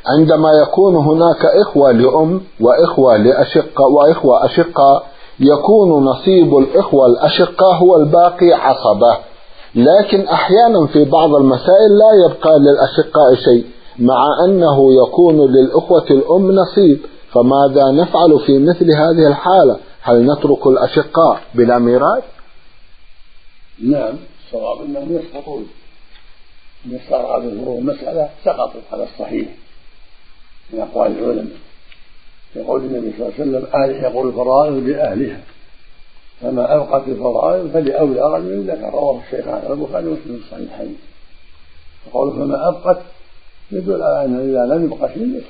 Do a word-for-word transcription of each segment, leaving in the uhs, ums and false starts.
عندما يكون هناك إخوة لأم وإخوة لأشقة وإخوة أشقة يكون نصيب الإخوة الأشقة هو الباقي عصبة، لكن أحيانا في بعض المسائل لا يبقى للأشقاء شيء مع أنه يكون للأخوة الأم نصيب، فماذا نفعل في مثل هذه الحالة؟ هل نترك الأشقاء بلا ميراث؟ نعم، الصواب أنهم يسقطون، إن صار هذه المسألة سقطت على الصحيح من أقوال العلماء. يقول النبي صلى الله عليه وسلم آل يقول الفرائض لأهلها، فما أبقت الفرائض فلأولى رجل ذكر، رواه الشيخان البخاري ومسلم في الصحيحين. يقول فما أبقت يدل على أنه إذا لم يبق شيء.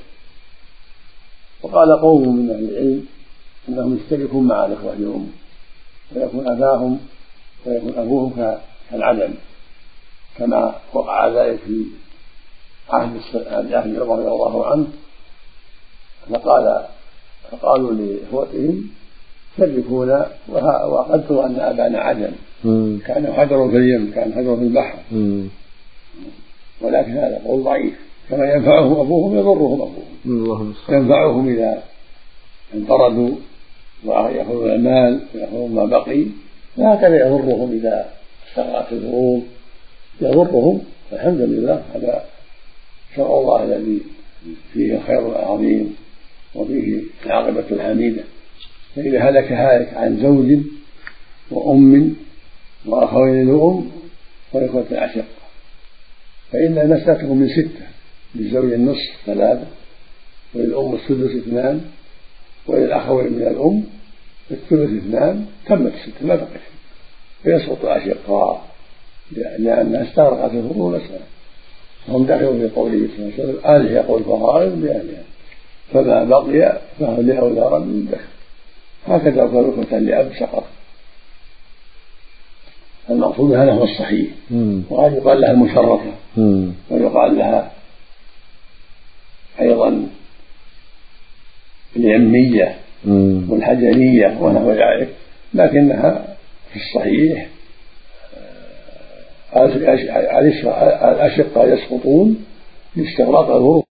وقال قوم من أهل العلم أنهم يشتركون مع الإخوة الأم ويكون أباهم ويكون أبوهم كالعدم، كما وقع ذلك في عهد عهد عمر رضي الله عنه، فقال فقالوا لإخوتهم شركونا وقدروا أن أبانا عدم، كان حجر في اليم، كان حجر في البحر، ولكن هذا قول ضعيف. كما ينفعهم أبوهم يضرهم أبوهم، ينفعهم إذا انفردوا ويأخذون المال ويأخذون ما بقي، وهكذا يضرهم إذا اشتغلت الفروض يضرهم. الحمد لله، هذا شرع الله الذي فيه الخير العظيم وفيه العاقبة الحميدة. فإذا هلك هالك عن زوج وأم وأخوين لأم وإخوة أشقة فإن المسألة من ستة، للزوج النصف ثلاثة، وللأم السدس اثنان، وللأخوين من الأم الثلث اثنان، تمت الستة ما بقي شيء، فيسقط الأشقاء لأنها استغرقت الفروض مسألة. هم دخلوا في قوله صلى الله عليه وسلم آله يقول فرائض لأهلها، فما بقي فهو لأولى رجل ذكر. هكذا لو كانوا إخوة لأب سقط. المقصود هذا هو الصحيح، وقد يقال لها المشرفة، ويقال لها أيضا اليمية والحجرية ونحو ذلك، لكنها في الصحيح الأشقة يسقطون باستغراق الفروض.